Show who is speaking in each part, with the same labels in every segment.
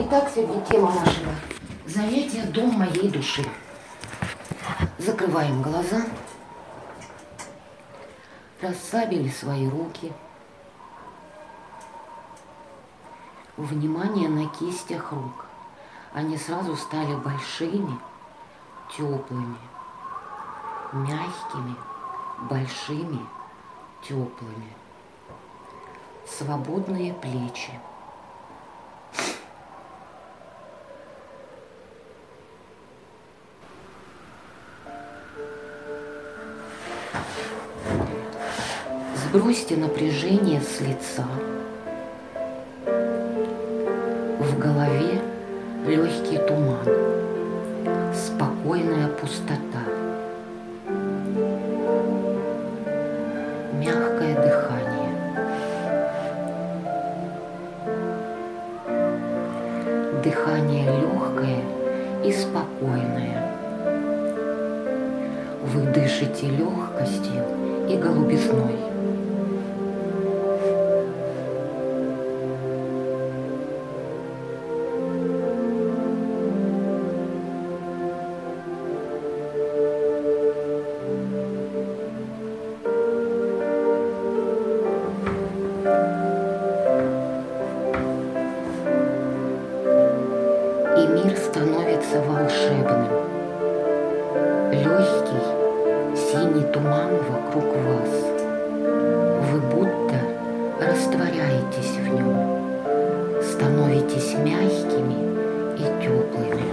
Speaker 1: Итак, сегодня тема нашего занятия – дом моей души. Закрываем глаза, расслабили свои руки. Внимание на кистях рук. Они сразу стали большими, теплыми, мягкими, большими, теплыми. Свободные плечи. Сбросьте напряжение с лица. В голове легкий туман, спокойная пустота, мягкое дыхание. Дыхание легкое и спокойное. Вы дышите легкостью и голубизной. И мир становится волшебным. Легкий синий туман вокруг вас. Вы будто растворяетесь в нем, становитесь мягкими и теплыми.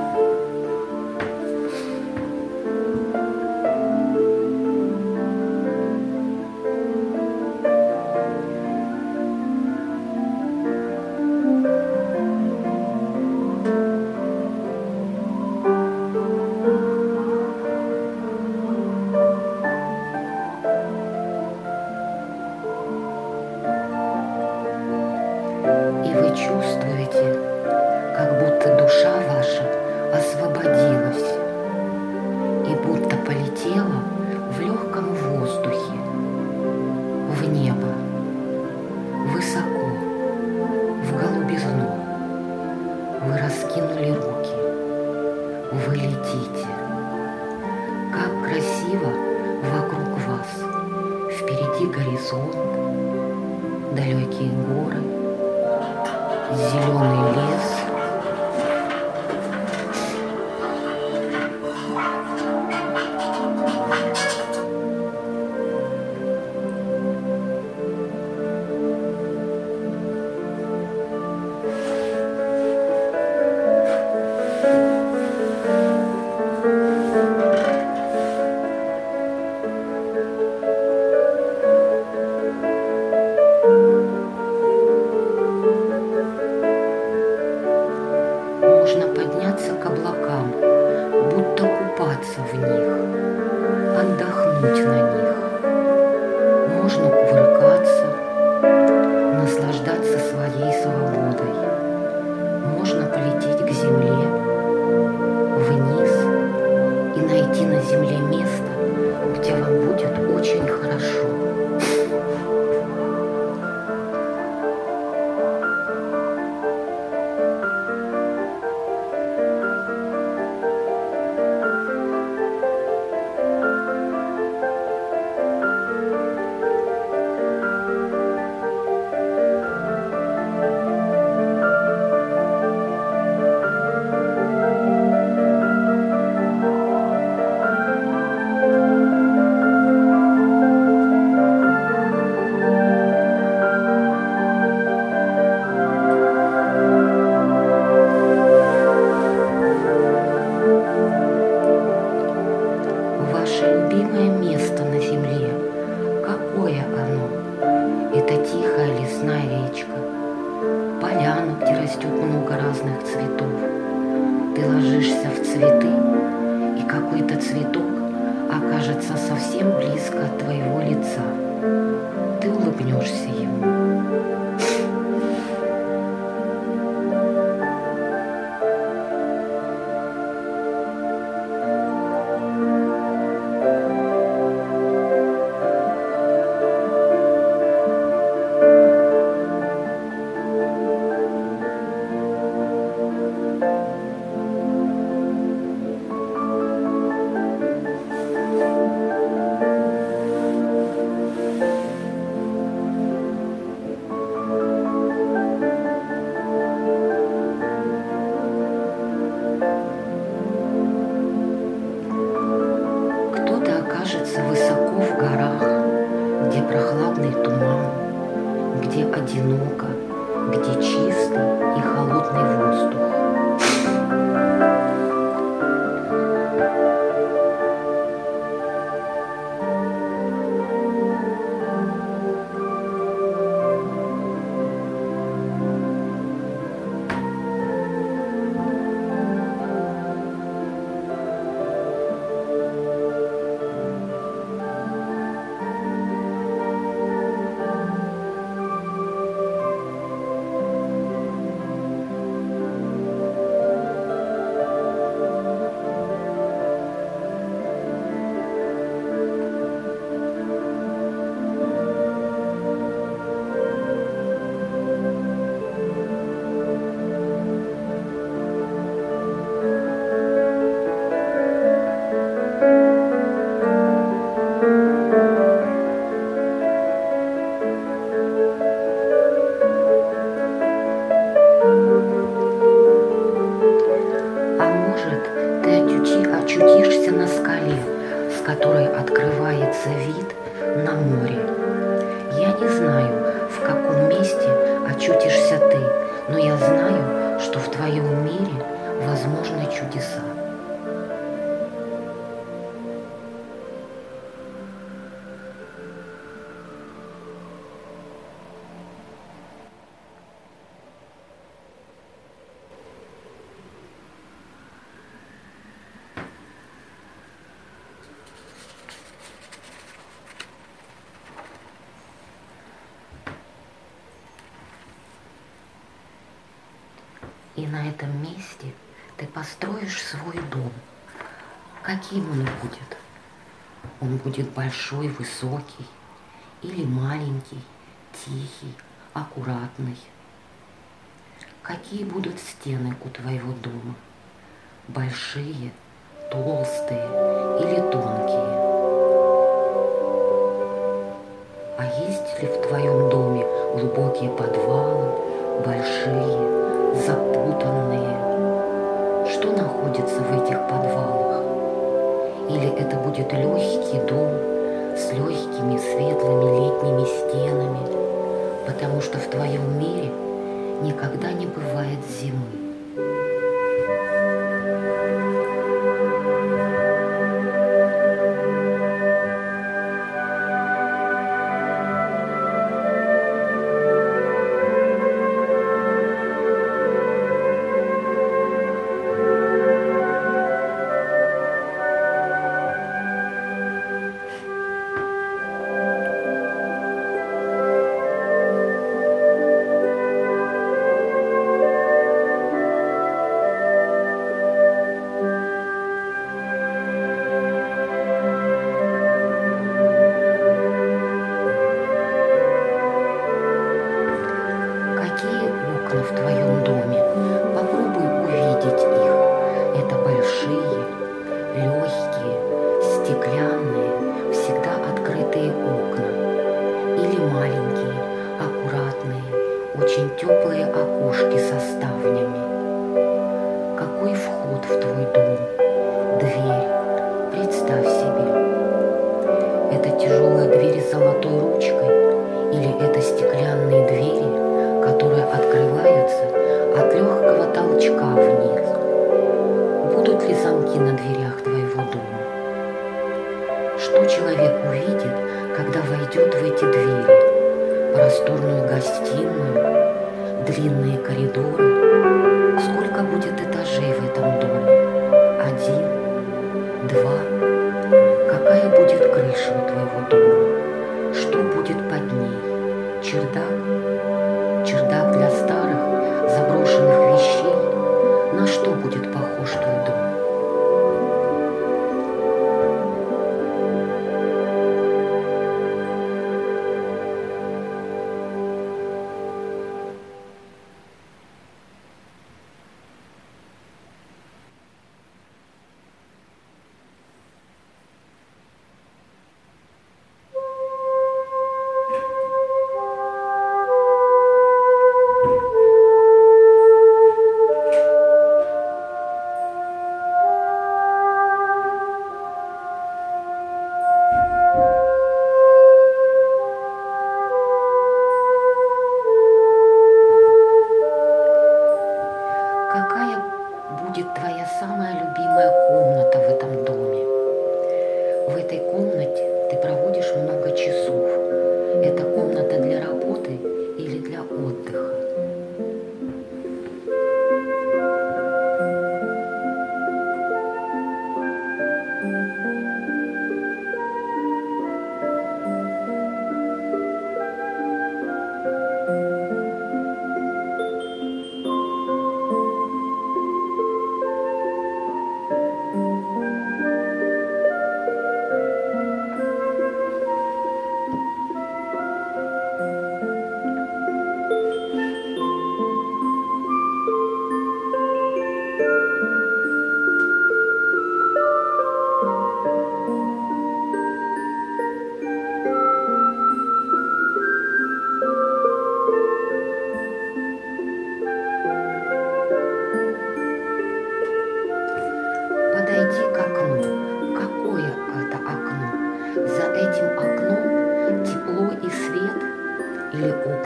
Speaker 1: И вы чувствуете, как будто душа ваша освободилась и будто полетела в легком воздухе, в небо, высоко, в голубизну. Вы раскинули руки, вы летите. Как красиво вокруг вас. Впереди горизонт, далекие горы, зеленый лес. Можно подняться к облакам, будто купаться в них, отдохнуть на них. Можно кувыркаться, наслаждаться своей свободой. Можно полететь к земле, вниз и найти на земле место, где вам будет очень хорошо. Ваше любимое место на земле, какое оно? Это тихая лесная речка, поляна, где растет много разных цветов. Ты ложишься в цветы, и какой-то цветок окажется совсем близко от твоего лица. Ты улыбнешься ему. открывается вид на море. Я не знаю, в каком месте очутишься ты, но я знаю, что в твоем мире возможны чудеса. И на этом месте ты построишь свой дом. Каким он будет? Он будет большой, высокий или маленький, тихий, аккуратный? Какие будут стены у твоего дома? Большие, толстые или тонкие? А есть ли в твоем доме глубокие подвалы, большие, запутанные? Что находится в этих подвалах? Или это будет легкий дом с легкими светлыми летними стенами, потому что в твоем мире никогда не бывает зимы. Какие окна в твоем доме? Попробуй увидеть их. Это большие, легкие, стеклянные, всегда открытые окна. Или маленькие, аккуратные, очень теплые окошки со ставнями. Какой вход в твой дом? Дверь. Представь себе. Это тяжелая дверь с золотой ручкой? Или это стеклянные двери, которые открываются от легкого толчка вниз? Будут ли замки на дверях твоего дома? Что человек увидит, когда войдет в эти двери? Просторную гостиную, длинные коридоры. Сколько будет этажей в этом доме? 1, 2? Какая будет крыша у твоего дома? Что будет под ней? Чердак? Чердак для старых, заброшенных вещей? На что будет похож твой дом?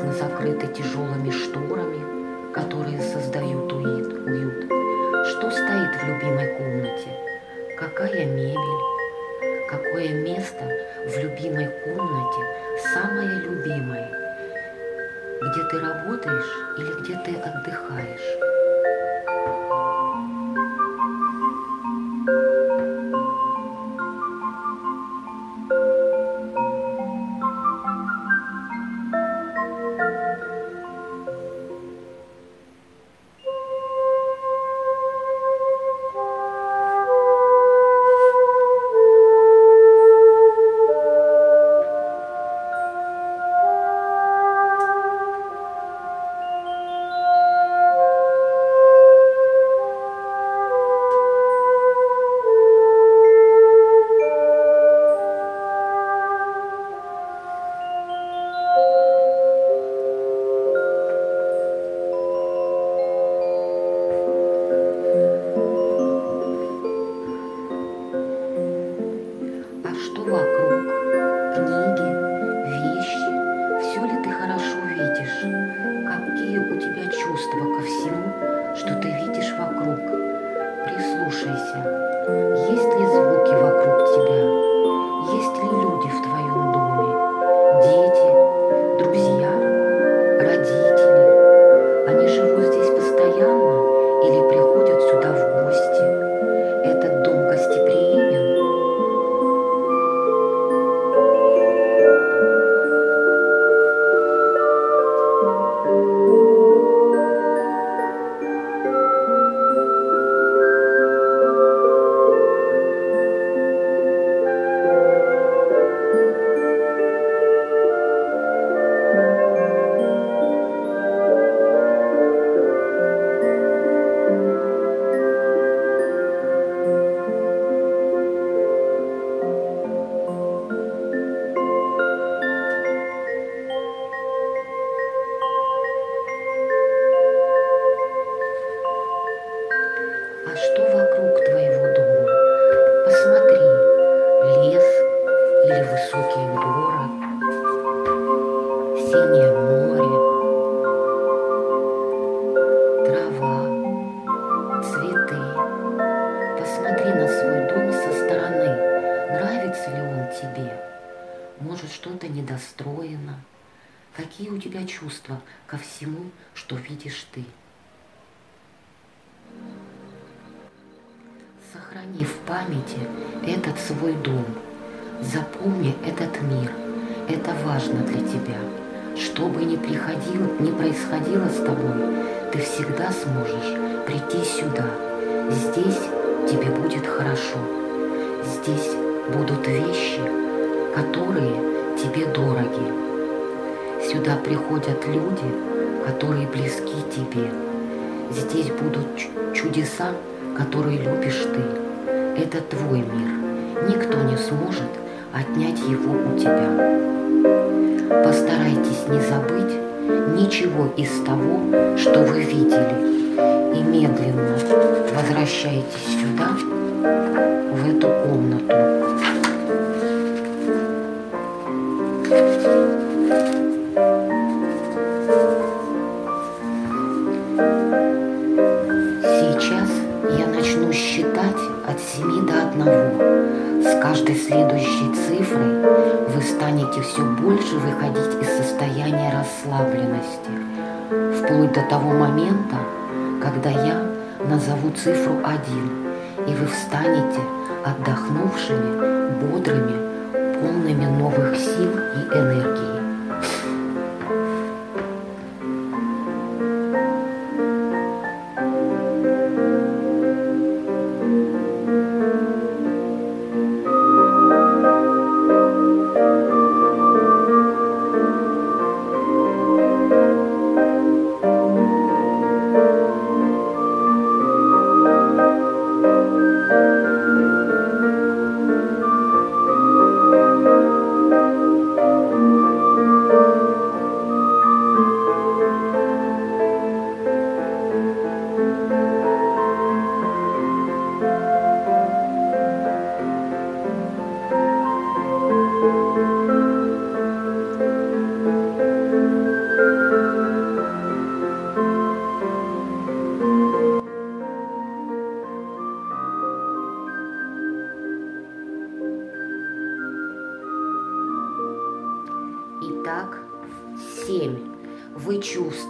Speaker 1: окна закрыты тяжелыми шторами, которые создают уют. Что стоит в любимой комнате? Какая мебель? Какое место в любимой комнате, самое любимое? Где ты работаешь или где ты отдыхаешь? А что вокруг? Книги, вещи. Все ли ты хорошо видишь? Какие у тебя чувства ко всему, что ты видишь вокруг? Прислушайся. Есть ли звуки вокруг тебя? Есть ли люди в твоем доме? Дети, друзья, родители? Они живут здесь постоянно или приходят сюда в гости? Этот дом гостеприимен? А что вокруг твоего дома? Посмотри, лес или высокие горы, синее море, трава, цветы. Посмотри на свой дом со стороны. Нравится ли он тебе? Может, что-то недостроено? Какие у тебя чувства ко всему, что видишь ты? Сохрани в памяти этот свой дом. Запомни этот мир. Это важно для тебя. Что бы ни происходило с тобой, ты всегда сможешь прийти сюда. Здесь тебе будет хорошо. Здесь будут вещи, которые тебе дороги. Сюда приходят люди, которые близки тебе. Здесь будут чудеса, которые любишь ты. Это твой мир. Никто не сможет отнять его у тебя. Постарайтесь не забыть ничего из того, что вы видели, и медленно возвращайтесь сюда, в эту комнату. Сейчас я начну считать от 7 до 1. С каждой следующей цифрой вы станете все больше выходить из состояния расслабленности, вплоть до того момента, когда я назову цифру 1, и вы встанете отдохнувшими, бодрыми, полными новых сил и энергии.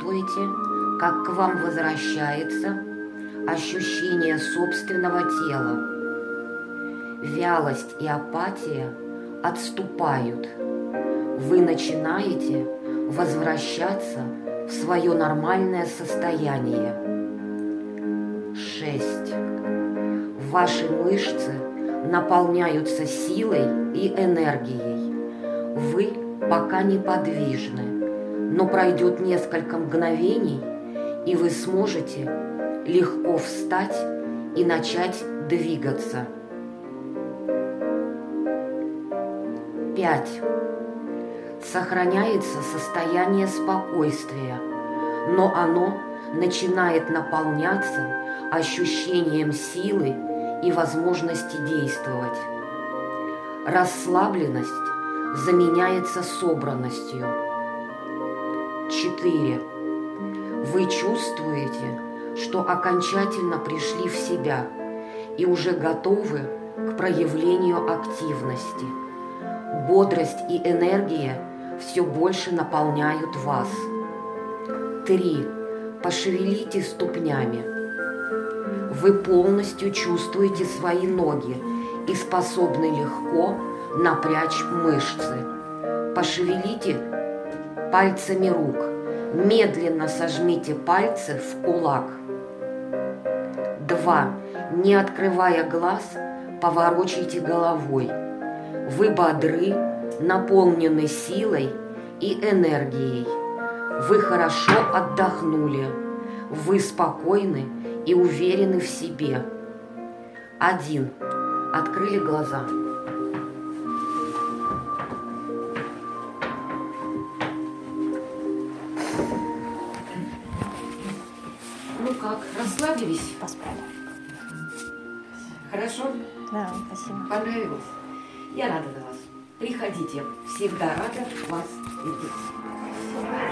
Speaker 1: чувствуете, как к вам возвращается ощущение собственного тела. Вялость и апатия отступают. Вы начинаете возвращаться в свое нормальное состояние. 6. Ваши мышцы наполняются силой и энергией. Вы пока неподвижны, но пройдет несколько мгновений, и вы сможете легко встать и начать двигаться. 5. Сохраняется состояние спокойствия, но оно начинает наполняться ощущением силы и возможности действовать. Расслабленность заменяется собранностью. 4. Вы чувствуете, что окончательно пришли в себя и уже готовы к проявлению активности. Бодрость и энергия все больше наполняют вас. 3. Пошевелите ступнями. Вы полностью чувствуете свои ноги и способны легко напрячь мышцы. Пошевелите пальцами рук. Медленно сожмите пальцы в кулак. 2. Не открывая глаз, поворочите головой. Вы бодры, наполнены силой и энергией. Вы хорошо отдохнули. Вы спокойны и уверены в себе. 1. Открыли глаза. Ну как, расслабились?
Speaker 2: Поспали.
Speaker 1: Хорошо?
Speaker 2: Да, спасибо.
Speaker 1: Понравилось? Я рада за вас. Приходите. Всегда рада вас видеть.